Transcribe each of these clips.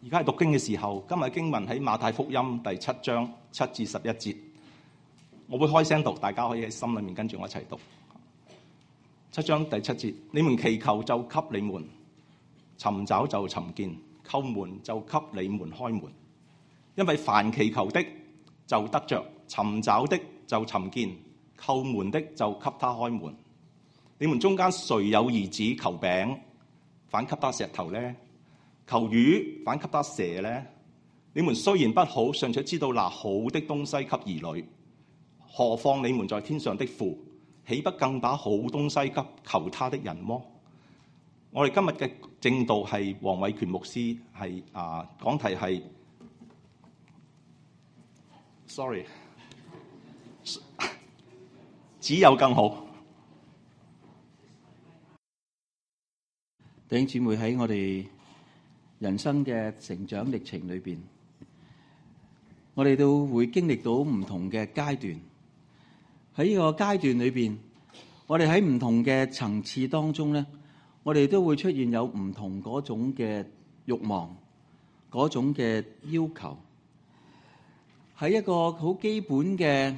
而家係讀經嘅時候，今日經文喺馬太福音第7章7至11節，我會開聲讀，大家可以喺心裏面跟住我一齊讀。7章第7節，你們祈求就給你們，尋找就尋見，叩門就給你們開門。因為凡祈求的就得着，尋找的就尋見，叩門的就給他開門。你們中間誰有兒子求餅，反給他石頭呢？求魚，反給他蛇呢？你們雖然不好，尚且知道拿好的東西給兒女，何況你們在天上的父，豈不更把好東西給求他的人麼？我哋今日嘅正道係黃偉權牧師，係講題係 sorry， 只有更好。 弟兄姊妹，喺我哋人生嘅成長歷程裏邊，我哋都會經歷到唔同嘅階段。喺呢個階段裏邊，我哋喺唔同嘅層次當中咧，我哋都會出現有唔同嗰種嘅慾望，嗰種嘅要求。喺一個好基本嘅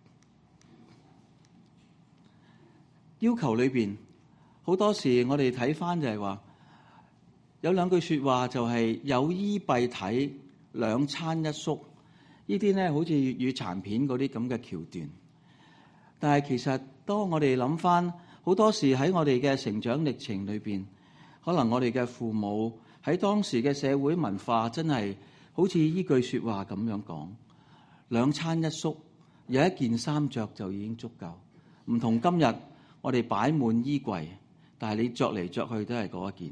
要求裏邊，好多時我哋睇返就係話，有兩句説話就係有衣蔽體，兩餐一宿。呢啲咧好似粵語殘片嗰啲咁嘅橋段。但係其實當我哋諗返，好多時喺我哋嘅成長歷程裏邊，可能我哋嘅父母喺當時嘅社會文化真係好似呢句説話咁樣講，兩餐一宿，有一件衫着就已經足夠。唔同今日我哋擺滿衣櫃，但係你着嚟着去都係嗰一件。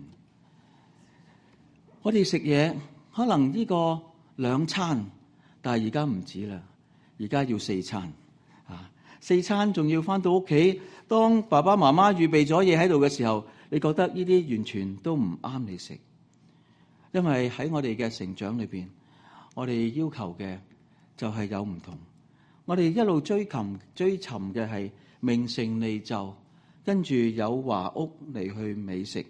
我哋食嘢可能呢個兩餐，但係而家唔止啦，而家要4餐啊！4餐仲要返到屋企，當爸爸媽媽預備咗嘢喺度嘅時候，你覺得呢啲完全都唔啱你食，因為喺我哋嘅成長裏邊，我哋要求嘅就係有唔同。我哋一路追尋嘅係名成利就，跟住有華屋嚟去美食。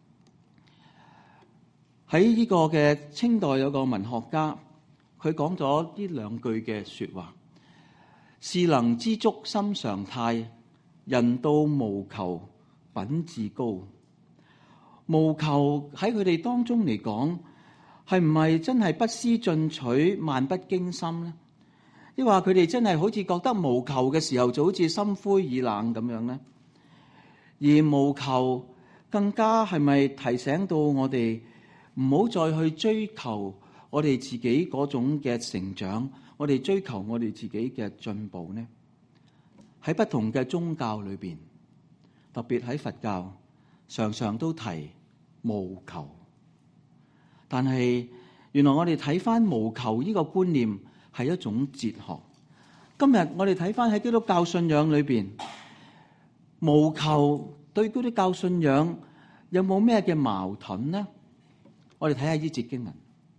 喺呢個嘅清代有個文學家，佢講咗呢兩句嘅説話：士能知足心常態，人到無求品自高。無求喺佢哋當中嚟講，係唔係真係不思進取、漫不經心咧？抑或佢哋真係好似覺得無求嘅時候，就好似心灰意冷咁樣咧？而無求更加係咪提醒到我哋唔好再去追求我哋自己嗰種嘅成長，我哋追求我哋自己嘅進步呢？喺不同嘅宗教裏邊，特別喺佛教，常常都提無求。但係原來我哋睇翻無求呢個觀念係一種哲學。今日我哋睇翻喺基督教信仰裏邊，無求對基督教信仰有冇咩嘅矛盾呢？我哋睇下呢節經文。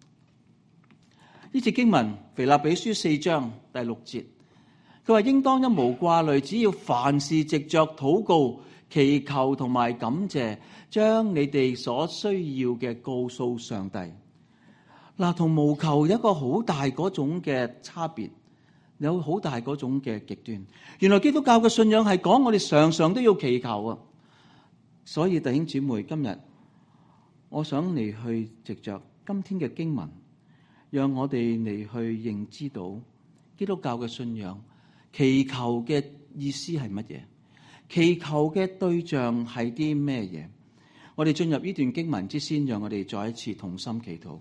呢節經文，腓立比書4章第6節，佢話應當一無掛慮，只要凡事藉着禱告、祈求同埋感謝，將你哋所需要嘅告訴上帝。嗱，同無求有一個好大嗰種嘅差別，有好大嗰種嘅極端。原來基督教嘅信仰係講我哋常常都要祈求啊！所以弟兄姊妹，今日我想嚟去藉着今天嘅經文，讓我哋嚟去認知到基督教嘅信仰，祈求嘅意思係乜嘢？祈求嘅對象係啲咩嘢？我哋進入呢段經文之先，讓我哋再一次同心祈禱。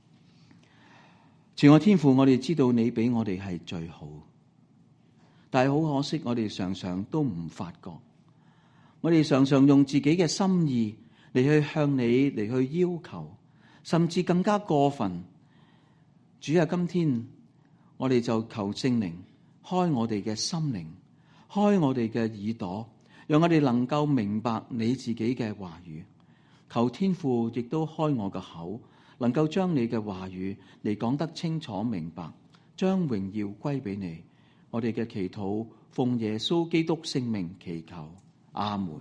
慈愛天父，我哋知道你俾我哋係最好，但係好可惜，我哋常常都唔發覺。我哋常常用自己嘅心意嚟去向你嚟去要求，甚至更加過分。主啊，今天我哋就求聖靈開我哋嘅心靈，開我哋嘅耳朵，讓我哋能夠明白你自己嘅話語。求天父亦都開我嘅口，能夠將你嘅話語嚟講得清楚明白，將榮耀歸俾你。我哋嘅祈禱奉耶穌基督聖名祈求，阿門。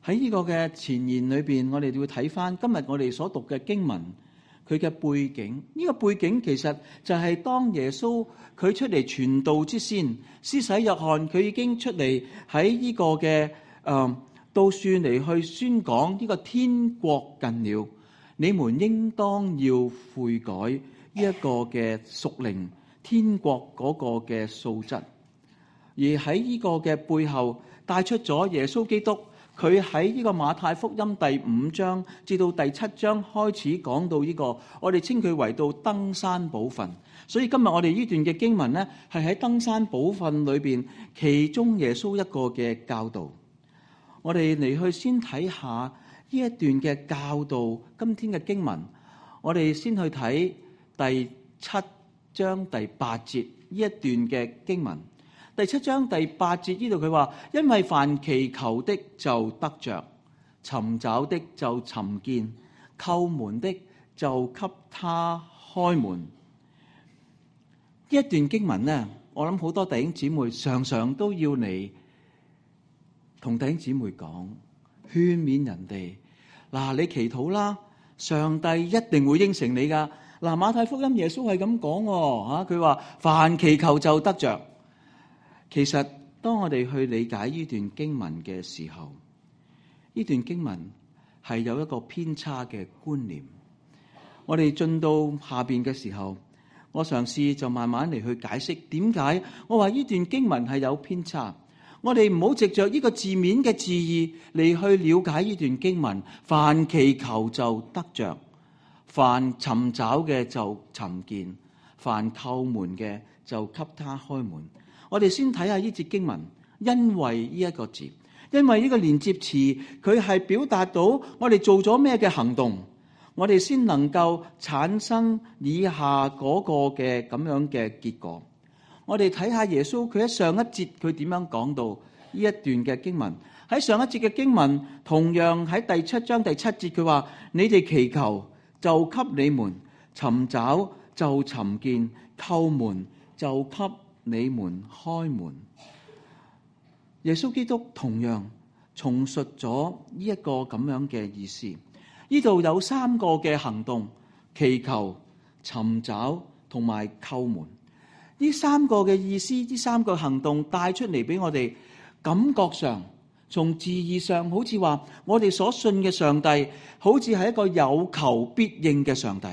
喺呢個嘅前言裏邊，我哋會睇翻今日我哋所讀嘅經文，佢嘅背景。呢個背景其實就係當耶穌佢出嚟傳道之先，施洗約翰佢已經出嚟喺呢個嘅到處嚟去宣講呢個天國近了，你們應當要悔改呢一個嘅屬靈天國嗰個嘅素質。而喺呢個嘅背後帶出咗耶穌基督，佢喺呢個馬太福音第5章至到第7章開始講到呢個，我哋稱佢為到登山寶訓。所以今日我哋呢段嘅經文呢，係喺登山寶訓裏邊其中耶穌一個嘅教導。我哋嚟去先睇下呢一段嘅教導。今天嘅經文，我哋先去睇第7章第8節呢一段嘅經文。第7章第8節呢度佢話，因為凡祈求的就得着，尋找的就尋見，叩門的就給他開門。呢一段經文呢，我諗好多弟兄姊妹常常都要嚟同弟兄姊妹講，勸勉人哋。嗱，你祈禱啦，上帝一定會應承你噶。嗱，馬太福音耶穌係咁講，佢話凡祈求就得着。其實當我哋去理解呢段經文嘅時候，呢段經文係有一個偏差嘅觀念。我哋進到下邊嘅時候，我嘗試就慢慢嚟去解釋點解我話呢段經文係有偏差。我哋唔好藉着呢個字面嘅字義嚟去了解呢段經文。凡祈求就得着，凡尋找嘅就尋見，凡叩門嘅就給他開門。我哋先睇下呢節經文，因為呢一個字，因為呢個連接詞，佢係表達到我哋做咗咩嘅行動，我哋先能夠產生以下嗰個嘅咁樣嘅結果。我哋睇下耶穌佢喺上一節佢點樣講到呢一段嘅經文。喺上一節嘅經文，同樣喺第7章第7節，佢話：你哋祈求就給你們，尋找就尋見，叩門就給你們開門。耶穌基督同樣重述咗呢一個咁樣嘅意思。呢度有3個嘅行動：祈求、尋找同埋叩門。呢3個嘅意思，呢3個行動帶出嚟俾我哋感覺上，從字義上好似話我哋所信嘅上帝好似係一個有求必應嘅上帝。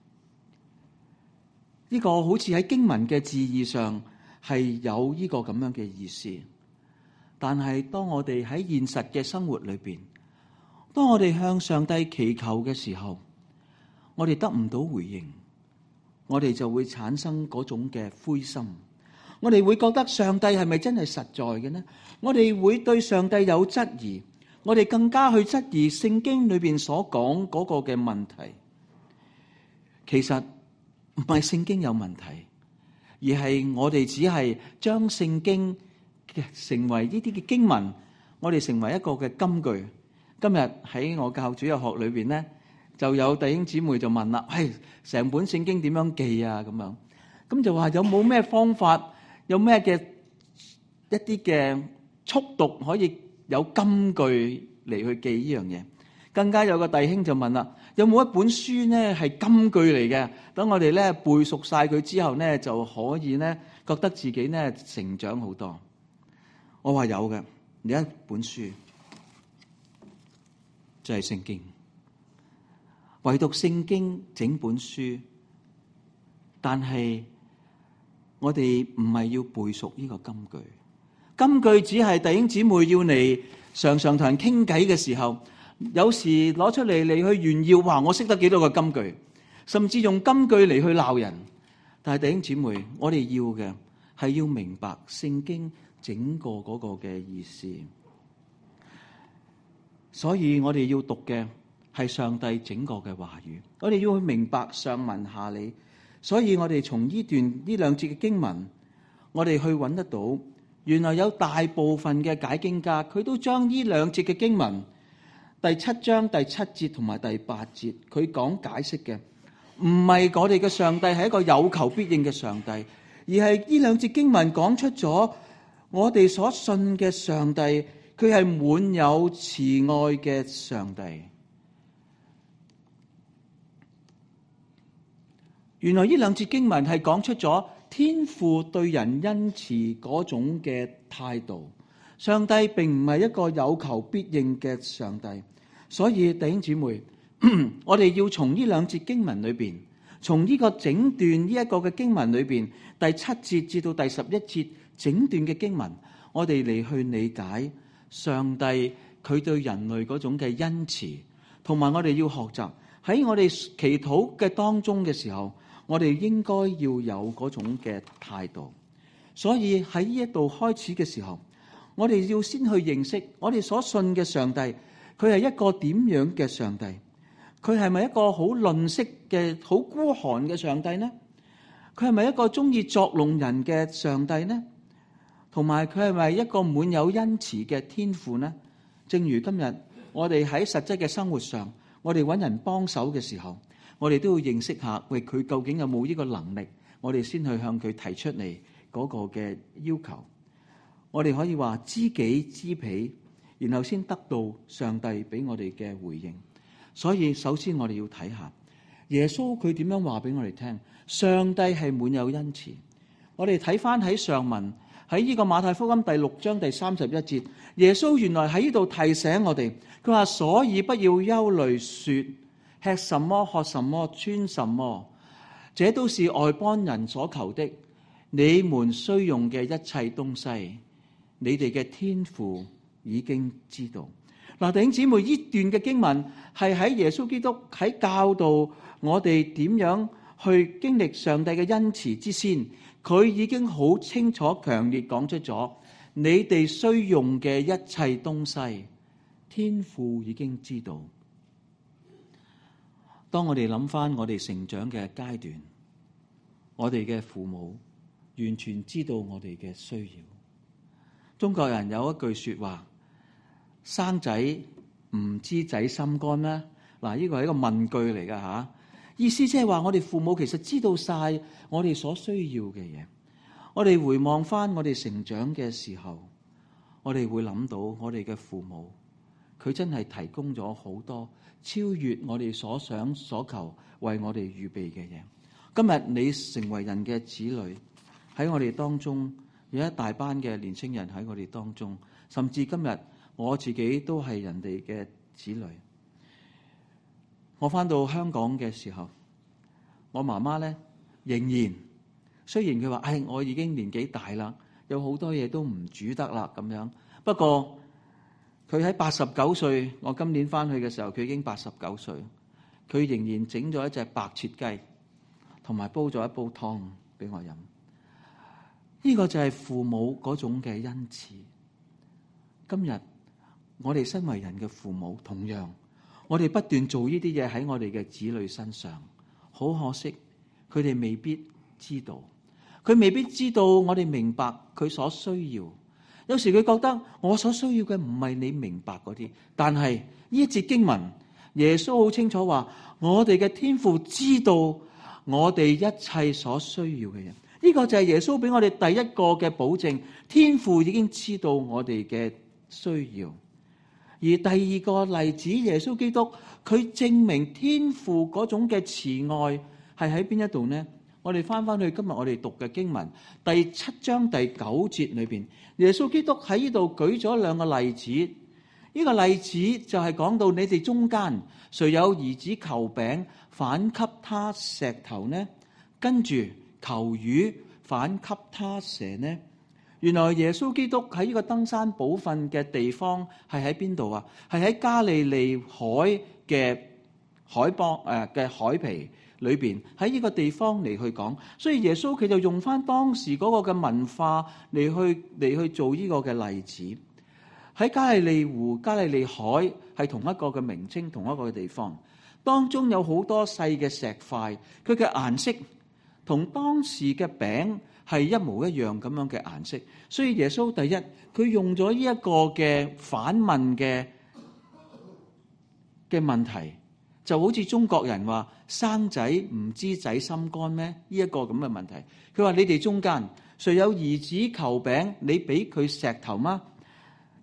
呢個好似喺經文嘅字義上係有呢個咁樣嘅意思，但係當我哋喺現實嘅生活裏邊，當我哋向上帝祈求嘅時候，我哋得唔到回應，我哋就會產生嗰種嘅灰心，我哋會覺得上帝係咪真係實在嘅呢？我哋會對上帝有質疑，我哋更加去質疑聖經裏邊所講嗰個嘅問題。其實唔係聖經有問題，而係我哋只係將聖經成為呢啲嘅經文，我哋成為一個嘅金句。今日喺我教主日學裏邊咧，就有弟兄姊妹就問啦：成本聖經點樣記啊？咁就話有冇咩方法，有咩嘅一啲嘅速讀可以有金句嚟去記呢樣嘢？更加有個弟兄就問啦：有冇一本書咧係金句嚟嘅？等我哋咧背熟晒佢之後咧，就可以咧覺得自己咧成長好多。我話有嘅，有一本書就係聖經，唯獨聖經整本書，但係我哋唔係要背熟呢個金句。金句只係弟兄姊妹要嚟常常同人傾偈嘅時候，有時攞出嚟去炫耀，話我識得幾多個金句，甚至用金句嚟去鬧人。但係弟兄姊妹，我哋要嘅係要明白聖經整個嗰個嘅意思。所以我哋要讀嘅係上帝整個嘅話語，我哋要去明白上文下理。所以我哋從呢兩節嘅經文，我哋去揾得到，原來有大部分嘅解經家，佢都將呢兩節嘅經文，第7章第7節同埋第8節，佢講解釋嘅，唔係我哋嘅上帝係一個有求必應嘅上帝，而係呢兩節經文講出咗我哋所信嘅上帝， 佢係滿有慈愛嘅上帝。原來呢兩節經文係講出咗天父對人恩慈嗰種嘅態度。上帝並唔係一個有求必應嘅上帝，所以弟兄姊妹，我哋要從呢兩節經文裏邊，從呢個整段呢一個嘅經文裏邊，第7節至到第11節整段嘅經文，我哋嚟去理解上帝佢對人類嗰種嘅恩慈，同埋我哋要學習喺我哋祈禱嘅當中嘅時候，我哋應該要有嗰種嘅態度。所以喺呢一度開始嘅時候，我哋要先去認識我哋所信嘅上帝，佢係一個點樣嘅上帝？佢係咪一個好吝嗇嘅、好孤寒嘅上帝呢？佢係咪一個中意作弄人嘅上帝呢？同埋佢係咪一個滿有恩慈嘅天父呢？正如今日我哋喺實際嘅生活上，我哋揾人幫手嘅時候，我哋都要認識下，喂，佢究竟有冇呢個能力？我哋先去向佢提出嚟嗰個嘅要求。我哋可以話知己知彼，然後先得到上帝俾我哋嘅回應。所以首先我哋要睇下耶穌佢點樣話俾我哋聽，上帝係滿有恩慈。我哋睇翻喺上文，喺呢個馬太福音第6章第31節，耶穌原來喺呢度提醒我哋，佢話所以不要憂慮說吃什麼喝什麼穿什麼，這都是外邦人所求的。你們需用嘅一切東西，你哋嘅天父已經知道。嗱，弟兄姊妹，呢段嘅經文係喺耶穌基督喺教導我哋點樣去經歷上帝嘅恩慈之先，佢已經好清楚強烈講出咗你哋需用嘅一切東西，天父已經知道。當我哋諗翻我哋成長嘅階段，我哋嘅父母完全知道我哋嘅需要。中國人有一句說話，生仔唔知仔心肝咩？嗱，呢個係一個問句嚟㗎吓，意思即係話我哋父母其實知道晒我哋所需要嘅嘢。我哋回望翻我哋成長嘅時候，我哋會諗到我哋嘅父母，佢真係提供咗好多超越我哋所想所求為我哋預備嘅嘢。今日你成為人嘅子女，喺我哋當中有一大班嘅年輕人喺我哋當中，甚至今日我自己都係人哋嘅子女。我翻到香港嘅時候，我媽媽咧仍然，雖然佢話我已經年紀大啦，有好多嘢都唔煮得啦咁樣，不過佢喺89歲，我今年翻去嘅時候，佢已經89歲，佢仍然整咗一隻白切雞，同埋煲咗一煲湯俾我飲。呢個就係父母嗰種嘅恩慈。今日我哋身為人嘅父母，同樣我哋不斷做呢啲嘢喺我哋嘅子女身上，好可惜，佢哋未必知道，佢未必知道我哋明白佢所需要。有時佢覺得我所需要嘅唔係你明白嗰啲，但係呢一節經文，耶穌好清楚話，我哋嘅天父知道我哋一切所需要嘅嘢。呢個就係耶穌俾我哋第一個嘅保證，天父已經知道我哋嘅需要。而第二個例子，耶穌基督佢證明天父嗰種嘅慈愛係喺邊一度呢？我哋翻去今日我哋讀嘅經文第7章第9節裏邊，耶穌基督喺呢度舉咗兩個例子。呢個例子就係講到你哋中間誰有兒子求餅反給他石頭呢？跟住求魚反給他蛇呢？原來耶穌基督喺呢個登山寶訓嘅地方係喺邊度啊？係喺加利利海嘅海邦嘅海皮裏邊，喺呢個地方嚟去講。所以耶穌佢就用翻當時嗰個嘅文化嚟去做呢個嘅例子。喺加利利湖、加利利海係同一個嘅名稱，同一個嘅地方，當中有好多細嘅石塊，佢嘅顏色同當時嘅餅係一模一樣咁樣嘅顏色。所以耶穌第一，佢用咗呢一個嘅反問嘅問題，就好似中國人話生仔唔知仔心肝咩？呢一個咁嘅問題，佢話你哋中間誰有兒子求餅，你俾佢石頭嗎？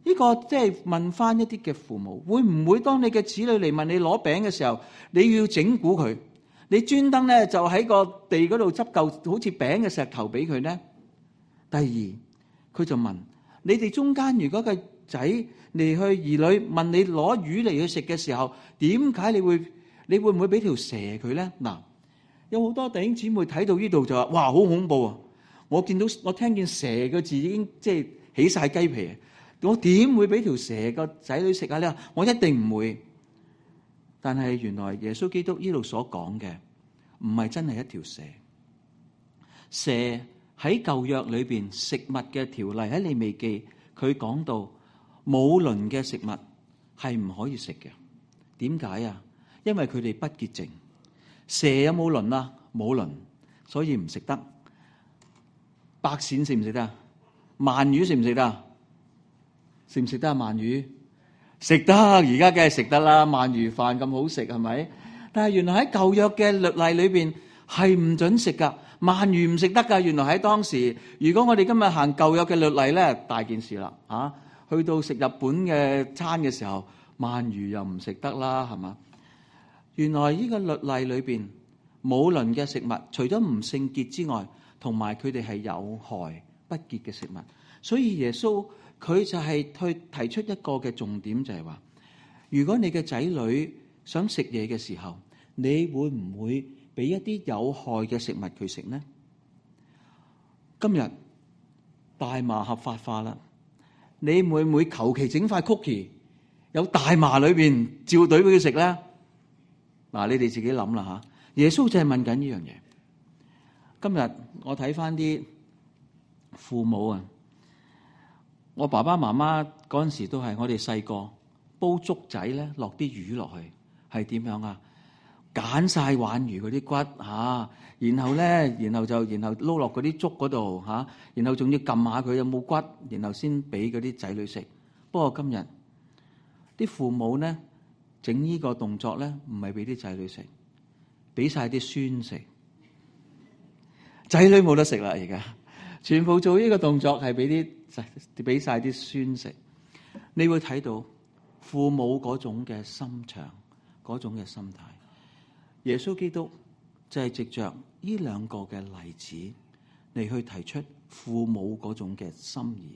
呢個即係問翻一啲嘅父母，會唔會當你嘅子女嚟問你攞餅嘅時候，你要整蠱佢？你專登咧就喺個地嗰度執嚿好似餅嘅石頭俾佢呢？第二，佢就問你哋中間如果個仔嚟去兒女問你攞魚嚟去食嘅時候，點解你會唔會俾條蛇佢咧？嗱，有好多弟兄姊妹睇到呢度就話：哇，好恐怖啊！我聽見蛇個字已經即係起晒雞皮啊！我點會俾條蛇個仔女食啊？你話我一定唔會。但係原來耶穌基督呢度所講嘅唔係真係一條蛇。蛇喺舊約裏邊食物嘅條例喺利未記，佢講到冇鱗嘅食物係唔可以食嘅。點解啊？因為佢哋不潔淨。蛇有冇鱗啊？冇鱗，所以唔食得。白鱔食唔食得？鰻魚食唔食得？食唔食得啊？鰻魚食得，而家梗係食得啦。鰻魚飯咁好食係咪？但係原來喺舊約嘅律例裏邊係唔准食噶，鰻魚唔食得噶。原來喺當時，如果我哋今日行舊約嘅律例咧，大件事啦嚇。去到食日本嘅餐嘅時候，鰻魚又唔食得啦，係嘛？原來呢個律例裏邊冇鱗嘅食物，除咗唔聖潔之外，同埋佢哋係有害不潔嘅食物。所以耶穌佢就係去提出一個嘅重點，就係話：如果你嘅仔女想食嘢嘅時候，你會唔會俾一啲有害嘅食物佢食呢？今日大麻合法化啦，你會唔會求其整塊 cookie 有大麻裏邊照隊俾佢食咧？嗱，你哋自己諗啦嚇。耶穌就係問緊呢樣嘢。今日我睇翻啲父母啊，我爸爸媽媽嗰陣時都係我哋細個煲粥仔咧，落啲魚落去係點樣啊？揀晒鯇魚嗰啲骨嚇，然後撈落嗰啲粥嗰度嚇，然後仲要撳下佢有冇骨，然後先俾嗰啲仔女食。不過今日啲父母咧整呢個動作咧，唔係俾啲仔女食，俾晒啲孫食。仔女冇得食啦，而家全部做呢個動作係俾晒啲孫食。你會睇到父母嗰種嘅心腸，嗰種嘅心態。耶穌基督就係藉着呢兩個嘅例子嚟去提出父母嗰種嘅心意。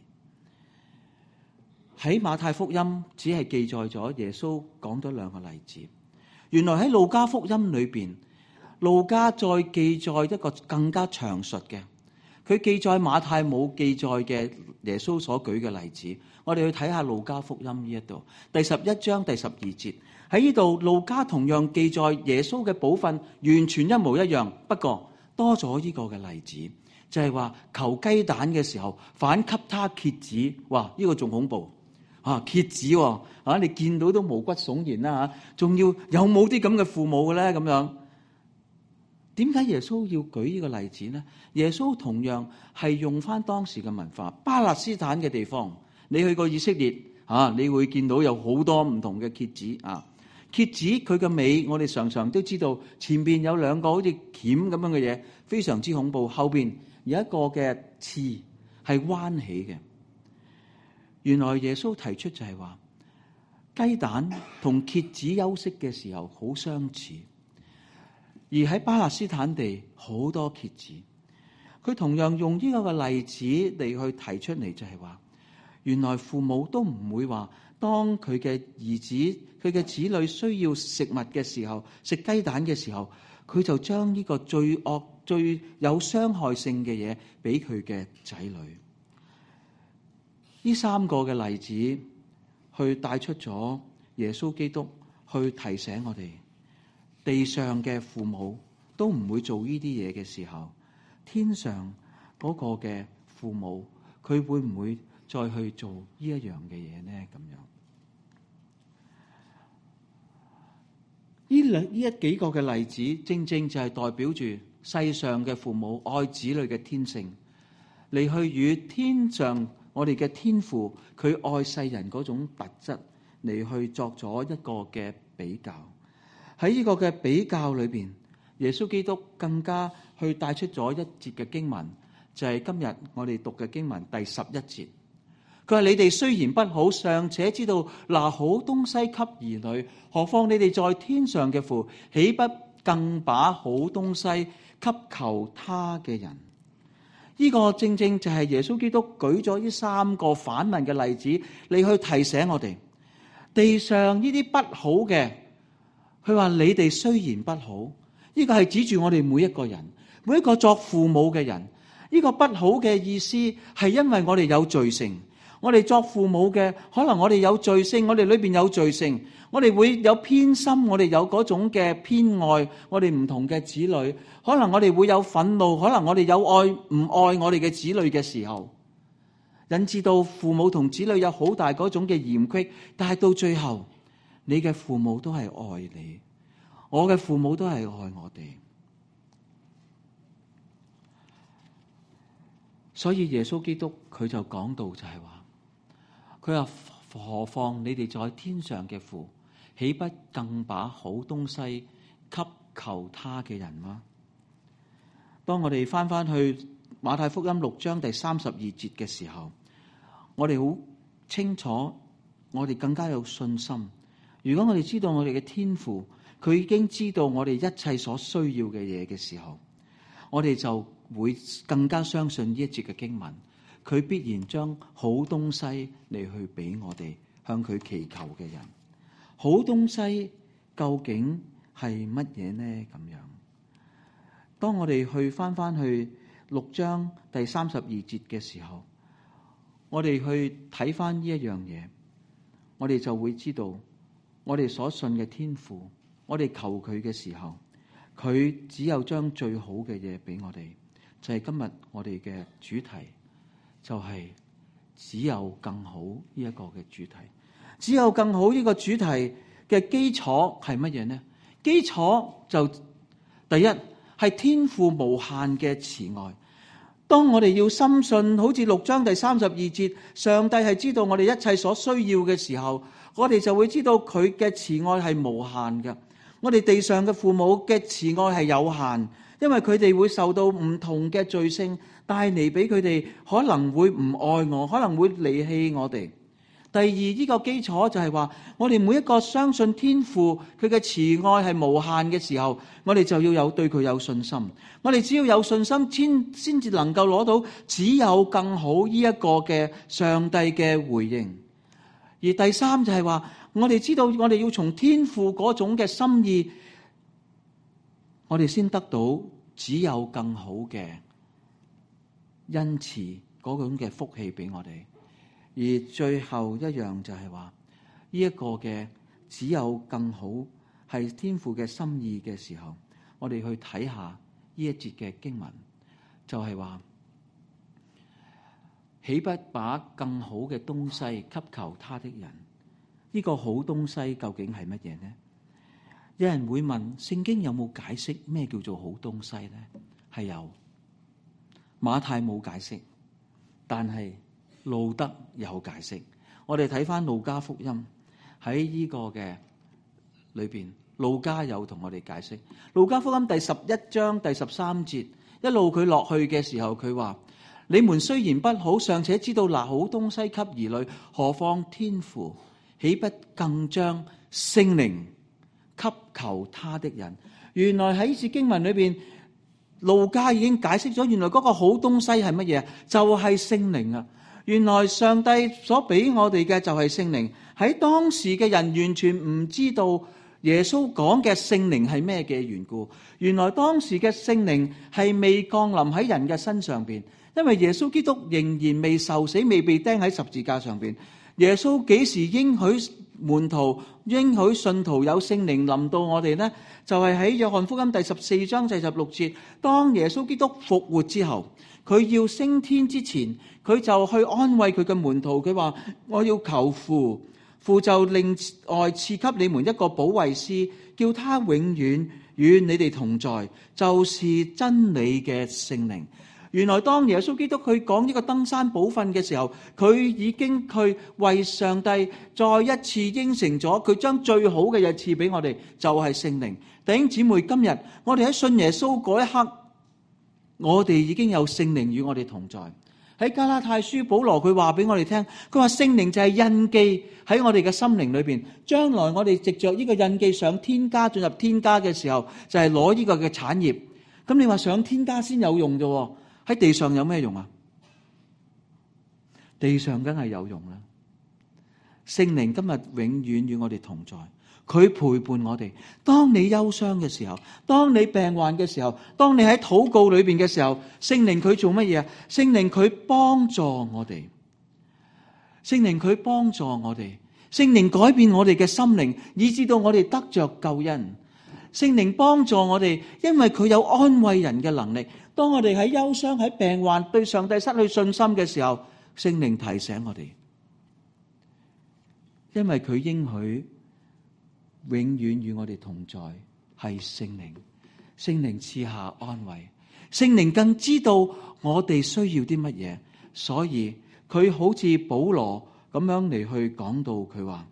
喺馬太福音只係記載咗耶穌講咗兩個例子，原來喺路加福音裏邊，路加再記載一個更加詳述嘅，佢記載馬太冇記載嘅耶穌所舉嘅例子。我哋去睇下路加福音呢一度第11章第12節，喺呢度路加同樣記載耶穌嘅部分完全一模一樣，不過多咗呢個嘅例子，就係話求雞蛋嘅時候反給他蠍子。哇！呢個仲恐怖啊！蠍子喎，你見到都毛骨悚然啦嚇，仲要有冇啲咁嘅父母嘅咧？咁樣點解耶穌要舉呢個例子呢？耶穌同樣係用翻當時嘅文化，巴勒斯坦嘅地方，你去過以色列你會見到有好多唔同嘅蠍子啊。蠍子佢嘅尾，我哋常常都知道，前邊有兩個好似鉗咁樣嘅嘢，非常之恐怖。後邊有一個嘅刺係彎起嘅。原來耶穌提出就係話，雞蛋同蠍子休息嘅時候好相似。而喺巴勒斯坦地好多蠍子，佢同樣用呢個例子嚟去提出嚟，就係話，原來父母都唔會話，當佢嘅兒子、佢嘅子女需要食物嘅時候，食雞蛋嘅時候，佢就將呢個最惡、最有傷害性嘅嘢俾佢嘅仔女。呢三個嘅例子去帶出咗耶穌基督去提醒我哋，地上嘅父母都唔會做呢啲嘢嘅時候，天上嗰個嘅父母佢會唔會再去做呢一樣嘅嘢呢？咁樣呢一幾個嘅例子，正正就係代表住世上嘅父母愛子女嘅天性，嚟去與天上我哋嘅天父佢愛世人嗰種特質嚟去作咗一個嘅比較。喺呢個嘅比較裏邊，耶穌基督更加去帶出咗一節嘅經文，就係今日我哋讀嘅經文第11節。 佢話：你哋雖然不好，尚且知道拿好東西給兒女，何況你哋在天上嘅父，豈不更把好東西給求他嘅人？呢個正正就係耶穌基督舉咗呢3個反問嘅例子，嚟去提醒我哋地上呢啲不好嘅。佢話：你哋雖然不好，呢個係指住我哋每一個人，每一個作父母嘅人。呢個不好嘅意思係因為我哋有罪性。我哋作父母嘅，可能我哋有罪性，我哋裏邊有罪性，我哋會有偏心，我哋有嗰種嘅偏愛我哋唔同嘅子女，可能我哋會有憤怒，可能我哋有愛唔愛我哋嘅子女嘅時候，引致到父母同子女有好大嗰種嘅嫌隙。但係到最後，你嘅父母都係愛你，我嘅父母都係愛我哋。所以耶穌基督佢就講到就係話，佢話何況你哋在天上嘅父，豈不更把好東西給求他嘅人嗎？當我哋翻去馬太福音6章第32節嘅時候，我哋好清楚，我哋更加有信心。如果我哋知道我哋嘅天父，佢已經知道我哋一切所需要嘅嘢嘅時候，我哋就會更加相信呢一節嘅經文，佢必然將好東西嚟去俾我哋向佢祈求嘅人。好東西究竟係乜嘢呢？咁樣，當我哋去翻去6章第32節嘅時候，我哋去睇翻呢一樣嘢，我哋就會知道我哋所信嘅天父，我哋求佢嘅時候，佢只有將最好嘅嘢俾我哋。就係今日我哋嘅主題，就係只有更好呢一個嘅主題。只有更好呢個主題嘅基礎係乜嘢呢？基礎就第一係天父無限嘅慈愛。當我哋要深信，好似6章第32節，上帝係知道我哋一切所需要嘅時候，我哋就會知道佢嘅慈愛係無限嘅。我哋地上嘅父母嘅慈愛係有限，因為佢哋會受到唔同嘅罪性帶嚟俾佢哋，可能會唔愛我，可能會離棄我哋。第二，呢個基礎就係話，我哋每一個相信天父佢嘅慈愛係無限嘅時候，我哋就要有對佢有信心。我哋只要有信心，先至能夠攞到只有更好呢一個嘅上帝嘅回應。而第三就係話，我哋知道我哋要從天父嗰種嘅心意，我哋先得到只有更好嘅恩慈嗰種嘅福氣俾我哋。而最後一樣就係話，呢一個嘅只有更好係天父嘅心意嘅時候，我哋去睇下呢一節嘅經文，就係話，豈不把更好嘅東西給求他的人？呢個好東西究竟係乜嘢呢？有人會問，聖經有冇解釋咩叫做好東西呢？係有，馬太冇解釋，但係路德有解釋。我哋睇翻路加福音喺呢個嘅裏邊，路加有同我哋解釋。路加福音第11章第13節，一路佢落去嘅時候，佢話：你們雖然不好，尚且知道拿好東西給兒女，何況天父豈不更將聖靈給求他的人？原來喺呢節經文裏邊，路加已經解釋咗，原來嗰個好東西係乜嘢？就係聖靈啊！原來上帝所俾我哋嘅就係聖靈。喺當時嘅人完全唔知道耶穌講嘅聖靈係咩嘅緣故。原來當時嘅聖靈係未降臨喺人嘅身上邊，因為耶穌基督仍然未受死，未被釘喺十字架上邊。耶穌幾時應許門徒、應許信徒有聖靈臨到我哋呢？就係喺約翰福音第14章46節，當耶穌基督復活之後，佢要升天之前，佢就去安慰佢嘅門徒，佢話：我要求父，父就另外賜給你們一個保惠師，叫他永遠與你哋同在，就是真理嘅聖靈。原來當耶穌基督去講呢個登山寶訓嘅時候，佢已經去為上帝再一次應承咗，佢將最好嘅嘢賜俾我哋，就係聖靈。弟兄姊妹，今日我哋喺信耶穌嗰一刻，我哋已經有聖靈與我哋同在。 喺加拉太書，保羅佢話俾我哋聽，佢話聖靈就係印記喺我哋嘅心靈裏邊。將來我哋藉着呢個印記上天家，進入天家嘅時候，就係攞呢個嘅產業。咁你話上天家先有用啫，喺地上有咩用啊？地上梗係有用啦。聖靈今日永遠與我哋同在，佢陪伴我哋。當你憂傷嘅時候，當你病患嘅時候，當你喺禱告裏邊嘅時候，聖靈佢做乜嘢啊？聖靈佢幫助我哋，聖靈佢幫助我哋，聖靈改變我哋嘅心靈，以致到我哋得着救恩。聖靈幫助我哋，因為佢有安慰人嘅能力。當我哋喺憂傷、喺病患、對上帝失去信心嘅時候，聖靈提醒我哋，因為佢應許永遠與我哋同在，係聖靈。聖靈賜下安慰，聖靈更知道我哋需要啲乜嘢，所以佢好似保羅咁樣嚟去講到，佢話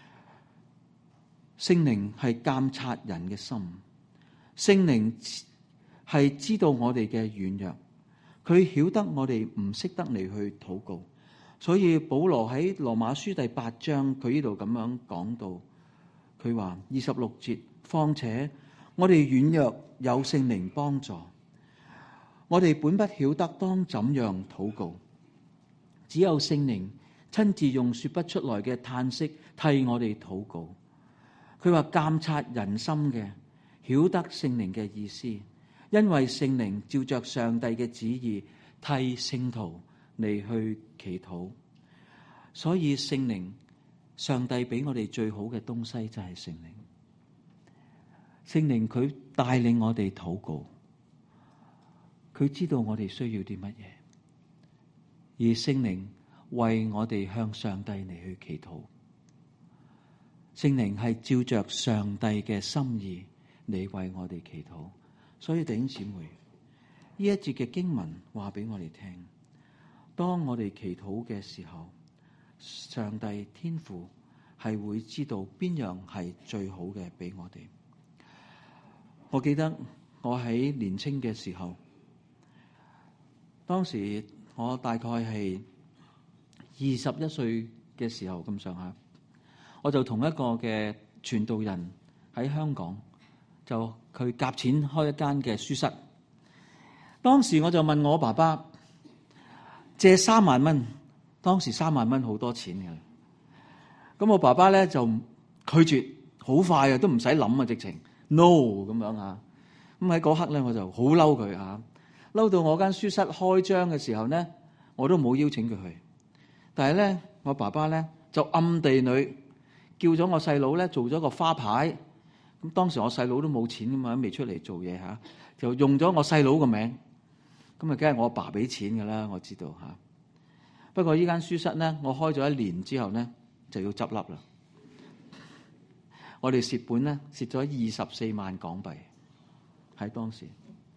聖靈係監察人嘅心，聖靈係知道我哋嘅軟弱，佢曉得我哋唔識得嚟去禱告。所以保羅喺羅馬書第8章，佢呢度咁樣講到，佢話26節，況且我哋軟弱有聖靈幫助，我哋本不曉得當怎樣禱告，只有聖靈親自用說不出來嘅嘆息替我哋禱告。佢話監察人心嘅，曉得聖靈嘅意思，因為聖靈照着上帝嘅旨意替聖徒嚟去祈禱。所以聖靈，上帝俾我哋最好嘅東西就係聖靈。聖靈佢帶領我哋禱告，佢知道我哋需要啲乜嘢，而聖靈為我哋向上帝嚟去祈禱。聖靈係照着上帝嘅心意嚟為我哋祈禱。所以弟兄姊妹，呢一節嘅經文話俾我哋聽，當我哋祈禱嘅時候，上帝天父係會知道邊樣係最好嘅俾我哋。我記得我喺年青嘅時候，當時我大概係21歲嘅時候咁上下，我就同一個嘅傳道人喺香港，就佢夾錢開一間嘅書室。當時我就問我爸爸借3萬蚊，當時3萬蚊好多錢嘅。咁我爸爸咧就拒絕，好快啊，都唔使諗啊，直情 no 咁樣啊。咁喺嗰刻咧，我就好嬲佢啊，嬲到我間書室開張嘅時候咧，我都冇邀請佢去。但係咧，我爸爸咧就暗地裏叫咗我細佬咧做咗個花牌。咁當時我細佬都冇錢噶嘛，未出嚟做嘢嚇，就用咗我細佬個名。咁啊，梗係我阿爸俾錢噶啦，我知道嚇。不過呢間書室咧，我開咗1年之後咧，就要執笠啦。我哋蝕本咧，蝕咗24萬港幣喺當時。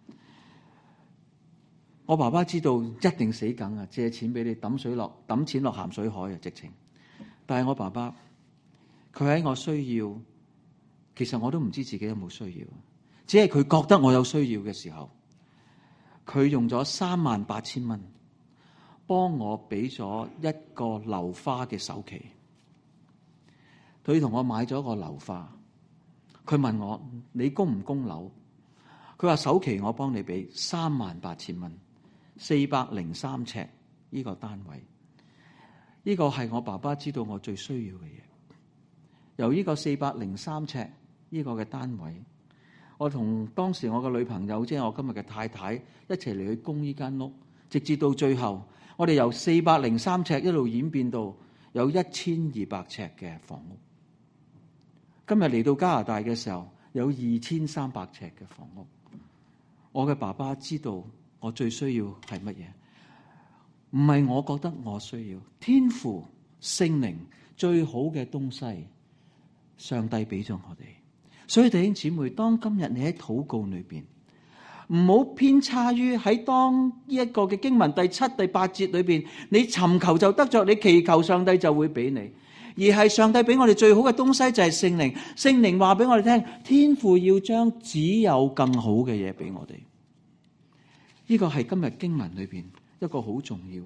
我爸爸知道一定死梗啊，借錢俾你抌錢落鹹水海啊，直情。但係我爸爸，佢喺我需要，其實我都唔知自己有冇需要，只係佢覺得我有需要嘅時候，佢用咗38000蚊幫我俾咗一個樓花嘅首期。佢同我買咗個樓花，佢問我你供唔供樓？佢話首期我幫你俾38000蚊，403尺呢個單位。呢個係我爸爸知道我最需要嘅嘢。由呢個403尺呢個嘅單位，我同當時我嘅女朋友，即係我今日嘅太太，一齊嚟去供呢間屋，直至到最後，我哋由403尺一路演變到有1200尺嘅房屋。今日嚟到加拿大嘅時候，有2300尺嘅房屋。我嘅爸爸知道我最需要係乜嘢，唔係我覺得我需要，天父聖靈最好嘅東西，上帝俾咗我哋。所以弟兄姊妹，當今日你喺禱告裏邊，唔好偏差於喺當呢一個嘅經文第7、第8節裏邊，你尋求就得着，你祈求上帝就會俾你。而係上帝俾我哋最好嘅東西就係聖靈。聖靈話俾我哋聽，天父要將只有更好嘅嘢俾我哋。呢個係今日經文裏邊一個好重要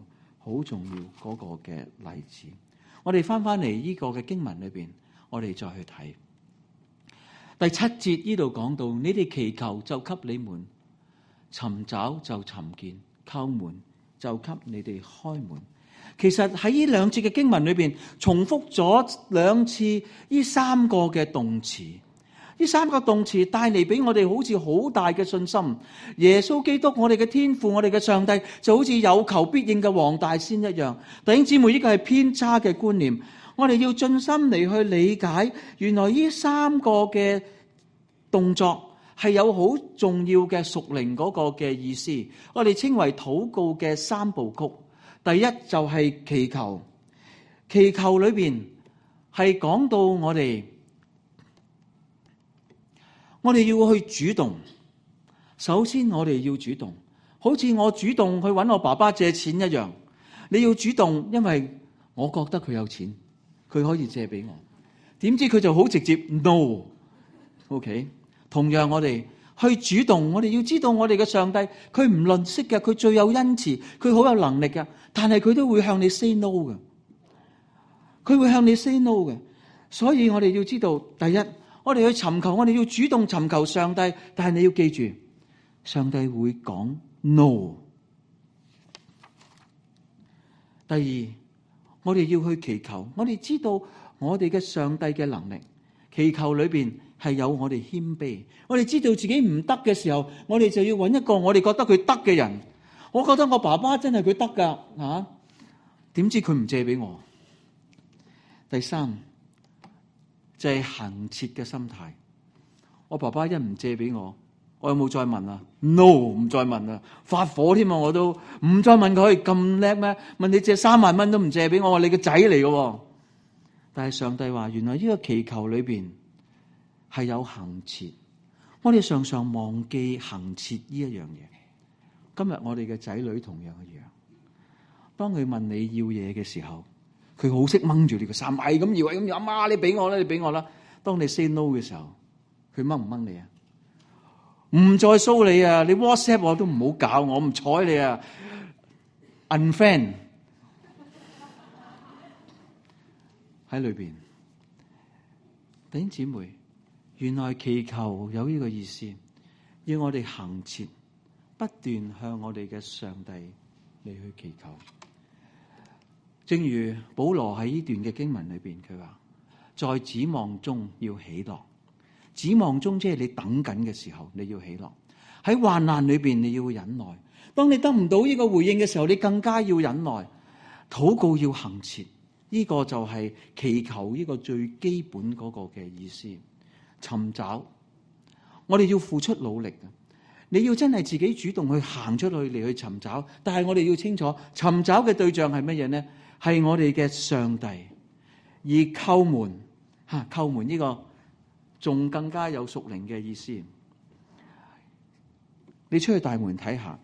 好重要嗰個嘅例子。我哋翻嚟呢個嘅經文裏邊，我哋再去睇第7節呢度講到，你哋祈求就給你們，尋找就尋見，叩門就給你哋開門。其實喺呢兩節嘅經文裏邊，重複咗兩次呢三個嘅動詞。呢三個動詞帶嚟俾我哋好似好大嘅信心。耶穌基督，我哋嘅天父，我哋嘅上帝，就好似有求必應嘅黃大仙一樣。弟兄姊妹，呢個係偏差嘅觀念。我哋要盡心嚟去理解，原來呢三個嘅動作係有好重要嘅屬靈嗰個嘅意思。我哋稱為禱告嘅三部曲。第一就係祈求，祈求裏邊係講到我哋要去主動。首先我哋要主動，好似我主動去揾我爸爸借錢一樣。你要主動，因為我覺得佢有錢，佢可以借俾我。點知佢就好直接 no。OK， 同樣我哋去主動，我哋要知道我哋嘅上帝，佢唔吝嗇嘅，佢最有恩慈，佢好有能力嘅，但係佢都會向你 say no 嘅，佢會向你 say no 嘅。所以我哋要知道，第一，我哋去尋求，我哋要主動尋求上帝，但係你要記住，上帝會講 no。第二，我哋要去祈求，我哋知道我哋嘅上帝嘅能力，祈求裏邊係有我哋謙卑，我哋知道自己唔得嘅時候，我哋就要揾一個我哋覺得佢得嘅人。我覺得我爸爸真係佢得噶吓，點知佢唔借俾我。第三就係恆切嘅心態。我爸爸一唔借俾我，我有冇再問啊 ？No， 唔再問啊，發火添啊！我都唔再問佢，咁叻咩？問你借3萬蚊都唔借俾我，話你個仔嚟嘅。但係上帝話，原來呢個祈求裏邊係有恆切。我哋常常忘記恆切呢一樣嘢。今日我哋嘅仔女同樣一樣，當佢問你要嘢嘅時候，佢好識掹住你個衫，係咁搖，係咁搖。阿媽，你俾我啦，你俾我啦。當你 say no 嘅時候，佢掹唔掹你啊？唔再騷你啊！你 WhatsApp 我都唔好搞，我唔睬你啊 ！unfriend 喺裏邊，弟兄姊妹，原來祈求有呢個意思，要我哋恆切，不斷向我哋嘅上帝嚟去祈求。正如保羅喺呢段嘅經文裏邊，佢話在指望中要喜樂。指望中即係你等緊嘅時候，你要喜樂；喺患難裏邊你要忍耐。當你得唔到呢個回應嘅時候，你更加要忍耐。禱告要恆切，呢個就係祈求呢個最基本嗰個嘅意思。尋找，我哋要付出努力嘅。你要真係自己主動去行出去嚟去尋找，但係我哋要清楚，尋找嘅對象係乜嘢呢？係我哋嘅上帝。而叩門，叩門呢個仲更加有屬靈嘅意思。你出去大門睇下，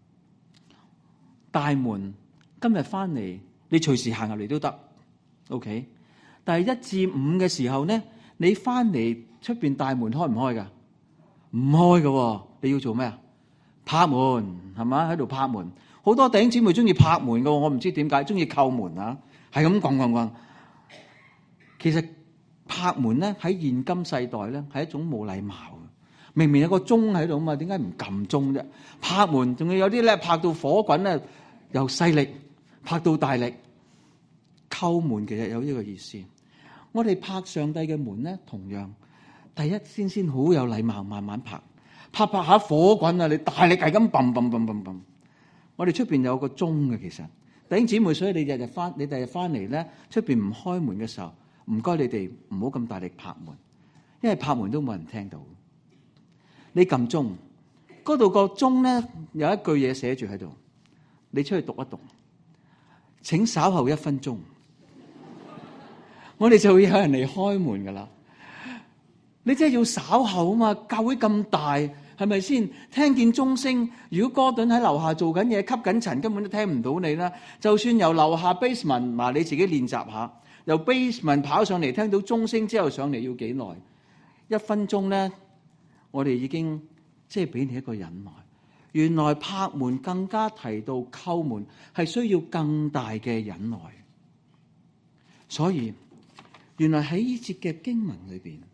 大門今日翻嚟，你隨時行入嚟都得。OK， 但係1至5嘅時候呢，你翻嚟出邊大門開唔開噶？唔開噶，你要做咩啊？拍門係嘛？喺度拍門。好多弟兄姊妹中意拍門噶，我唔知點解中意叩門啊，係咁咣咣咣。其實拍門咧喺現今世代咧係一種冇禮貌嘅。明明有個鐘喺度啊嘛，點解唔撳鐘啫？拍門仲要有啲咧拍到火滾咧，又細力拍到大力。叩門其實有呢個意思。我哋拍上帝嘅門咧，同樣第一先好有禮貌，慢慢拍，拍下火滾啊！你大力係咁砰砰砰砰砰。我哋出邊有個鐘嘅，其實弟兄姊妹，所以你第日翻嚟咧，出邊唔開門嘅時候，唔該你哋唔好咁大力拍門，因為拍門都冇人聽到。你撳鐘，嗰度個鐘咧有一句嘢寫住喺度，你出去讀一讀，請稍後1分鐘，我哋就會有人嚟開門噶啦。你真係要稍後啊嘛，教會咁大，係咪先？聽見鐘聲，如果哥頓喺樓下做緊嘢，吸緊塵，根本都聽唔到你啦。就算由樓下 basement 嗱，你自己練習下，由 basement 跑上嚟，聽到鐘聲之後上嚟要幾耐？1分鐘咧，我哋已經即係俾你一個忍耐。 原來拍門更加提到叩門係需要更大嘅忍耐。所以原來喺呢節嘅經文裏邊，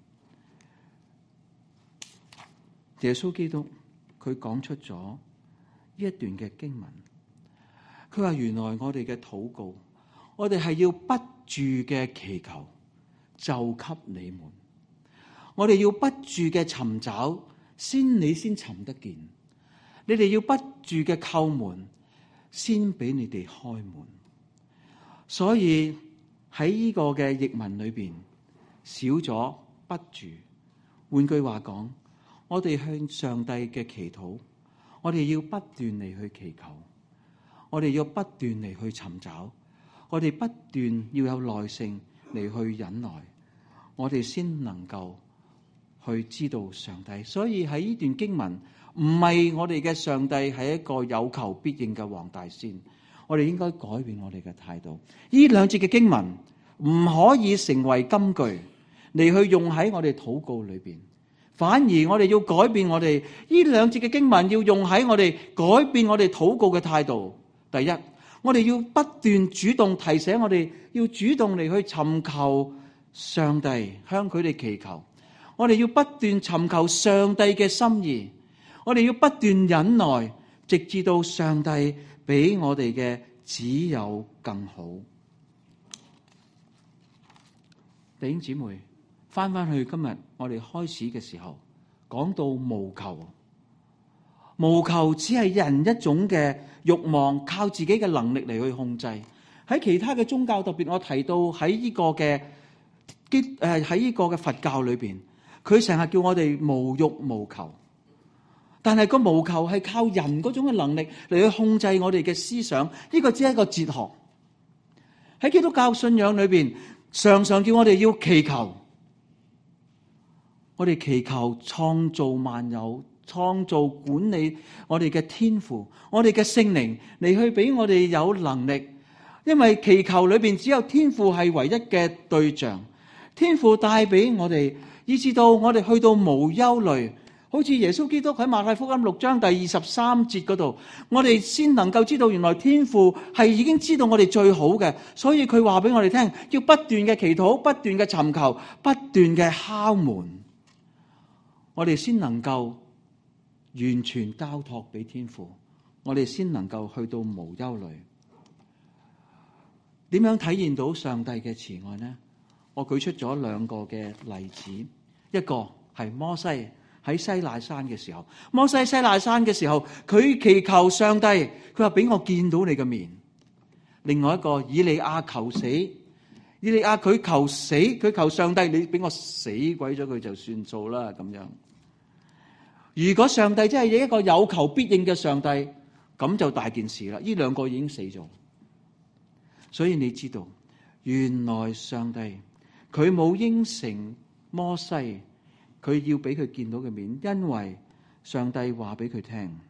耶穌基督佢講出咗呢一段嘅經文。佢話原來我哋嘅禱告，我哋係要不住嘅祈求，就給你們。我哋要不住嘅尋找，你先尋得見。你哋要不住嘅叩門，先俾你哋開門。所以喺呢個嘅譯文裏邊少咗不住。換句話講，我哋向上帝嘅祈禱，我哋要不斷嚟去祈求，我哋要不斷嚟去尋找，我哋不斷要有耐性嚟去忍耐，我哋先能夠去知道上帝。所以喺呢段經文，唔係我哋嘅上帝係一個有求必應嘅黃大仙，我哋應該改變我哋嘅態度。呢兩節嘅經文唔可以成為金句嚟去用喺我哋禱告裏邊，反而我哋要改變我哋呢兩節嘅經文，要用喺我哋改變我哋禱告嘅態度。第一，我哋要不斷主動提醒我哋，要主動嚟去尋求上帝，向佢哋祈求。我哋要不斷尋求上帝嘅心意，我哋要不斷忍耐，直至到上帝比我哋嘅只有更好。弟兄姊妹，翻去今日我哋開始嘅時候，講到無求。無求只係人一種嘅慾望，靠自己嘅能力嚟去控制。喺其他嘅宗教，特別我提到喺呢個嘅喺呢個嘅佛教裏邊，佢成日叫我哋無慾無求。但係個無求係靠人嗰種嘅能力嚟去控制我哋嘅思想，呢個只係一個哲學。喺基督教信仰裏邊，常常叫我哋要祈求，我哋祈求創造萬有、創造管理我哋嘅天父、我哋嘅聖靈嚟去俾我哋有能力。因為祈求裏邊只有天父係唯一嘅對象，天父帶俾我哋，以至到我哋去到無憂慮。好似耶穌基督喺馬太福音6章第23節嗰度，我哋先能夠知道原來天父係已經知道我哋最好嘅，所以佢話俾我哋聽，要不斷嘅祈禱、不斷嘅尋求、不斷嘅敲門，我哋先能夠完全交託俾天父，我哋先能夠去到無憂慮。點樣體現到上帝嘅慈愛呢？我舉出咗兩個嘅例子，一個係摩西喺西奈山嘅時候，摩西西奈山嘅時候，佢祈求上帝，佢話俾我見到你嘅面。另外一個以利亞求死，以利亞佢求死，佢求上帝，你俾我死鬼咗佢就算數啦咁樣。如果上帝真係一個有求必應嘅上帝，咁就大件事啦。呢兩個已經死咗。所以你知道，原來上帝佢冇應承摩西，佢要俾佢見到嘅面，因為上帝話俾佢聽，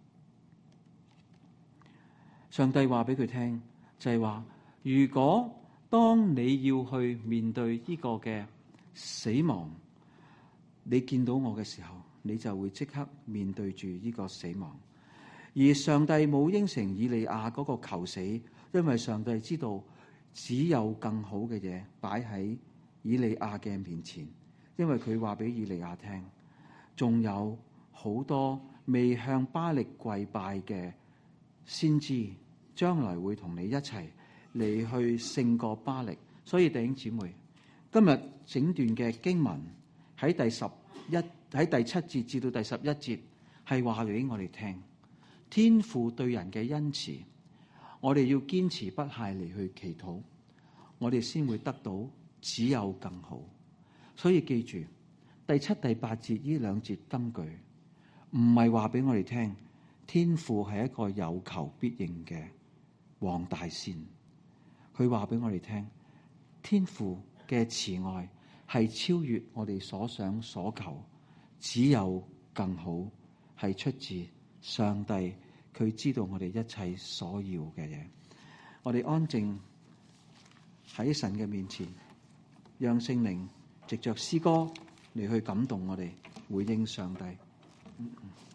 上帝話俾佢聽就係話，如果當你要去面對呢個嘅死亡，你見到我嘅時候，你就會即刻面對住呢個死亡。而上帝冇應承以利亞嗰個求死，因為上帝知道只有更好嘅嘢擺喺以利亞嘅面前，因為佢話俾以利亞聽，仲有好多未向巴力跪拜嘅先知，將來會同你一齊嚟去勝過巴力。所以弟兄姊妹，今日整段嘅經文喺第7節至到第11節係話俾我哋聽，天父對人嘅恩慈，我哋要堅持不懈嚟去祈禱，我哋先會得到只有更好。所以記住第7、第8節呢兩節金句，唔係話俾我哋聽天父係一個有求必應嘅黃大仙，佢話俾我哋聽，天父嘅慈愛係超越我哋所想所求，只有更好，係出自上帝，佢知道我哋一切所要嘅嘢。我哋安靜喺神嘅面前，讓聖靈藉着詩歌嚟去感動我哋，回應上帝。